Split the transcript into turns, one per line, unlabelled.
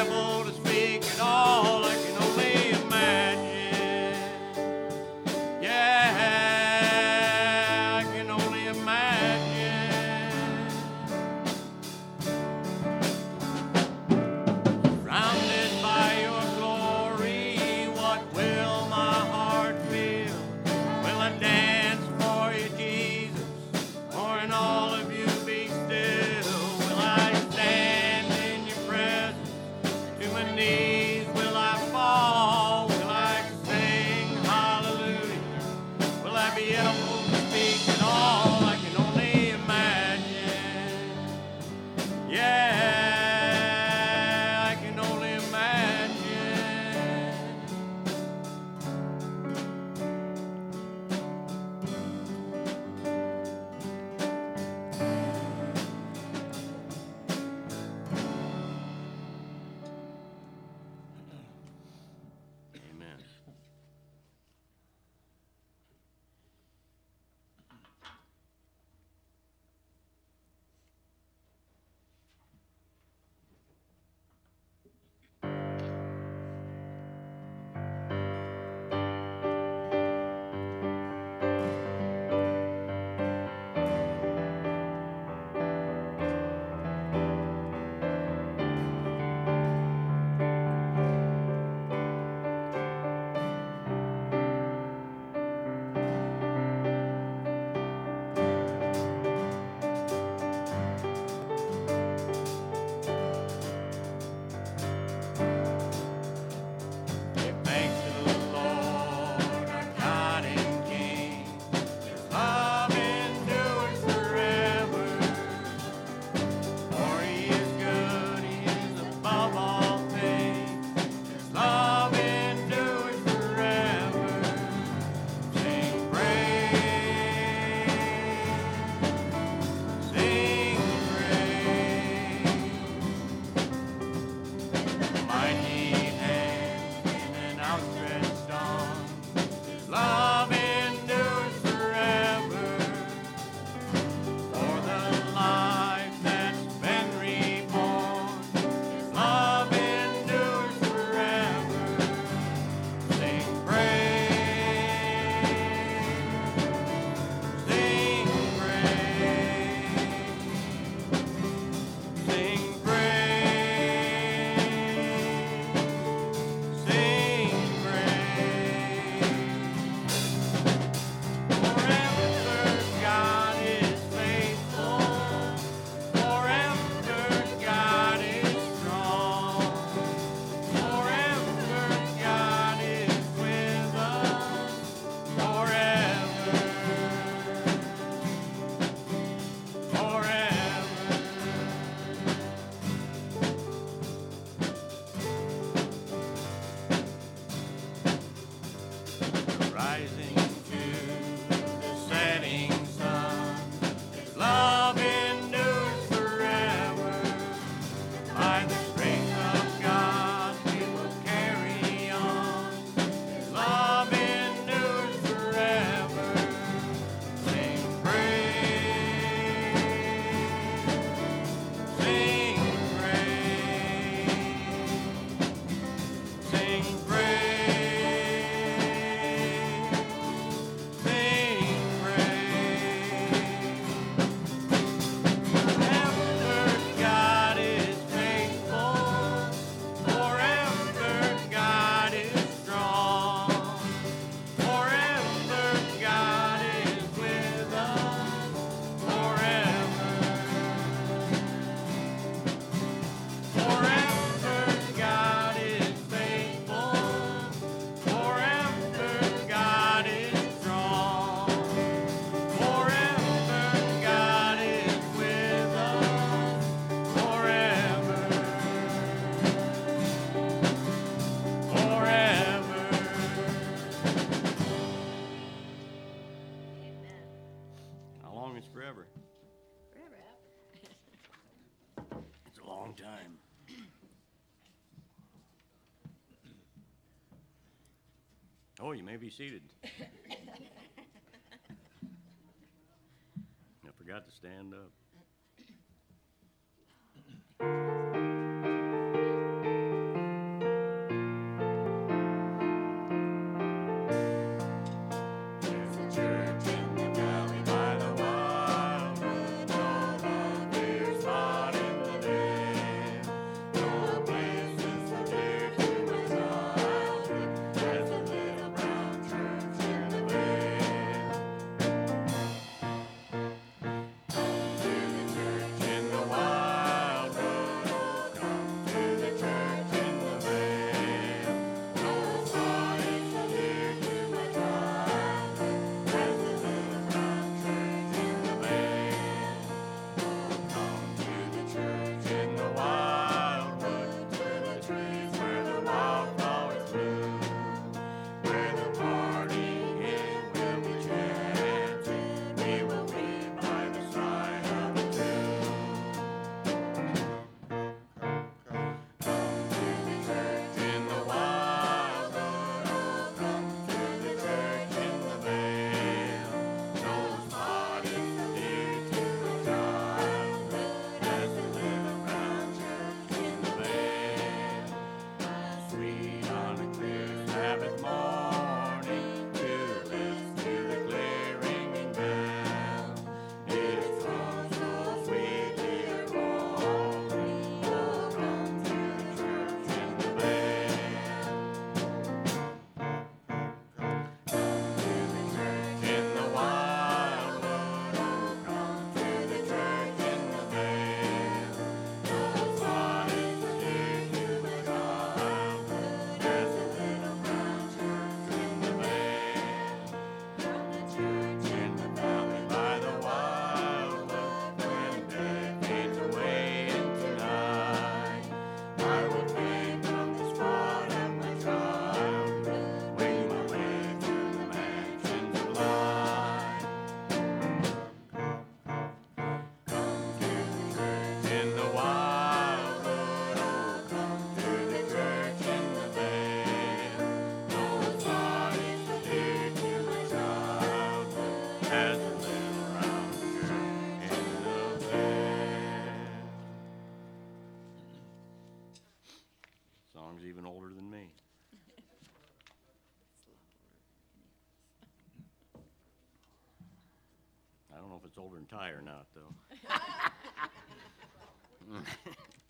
able to speak it all. I can only imagine. Yeah, I can only imagine. Surrounded by your glory, what will my heart feel? Will I dance for you, Jesus? Or in all of you be still? Will I stand in your presence? To my knees will I fall? Will I sing hallelujah? Will I be able to speak at all? I can only imagine. Yeah, I can only imagine. Amen. Give thanks to the Lord, our God and King. His love endures forever. For He is good, He is above all things. His love endures forever. Sing praise, sing praise. Mighty hand in an outstretched arm. His love endures forever. For the life that's been reborn, His love endures forever. Sing praise, sing praise, sing praise, sing praise. Forever God is faithful. Forever God is strong. Forever God is with us. Forever. Forever. Rising to the setting sun, His love endures forever. By the grace of God, we will carry on. His love endures forever. Sing praise, sing praise, sing praise, sing praise. Forever God is faithful. Forever God is strong. Forever God is with us. Forever. Forever God is faithful. Forever God is strong. Forever God is with us. Forever. Forever. How long is forever? It's a long time. Oh, you may be seated. I forgot to stand up. even older than me. I don't know if it's older than Ty or not, though.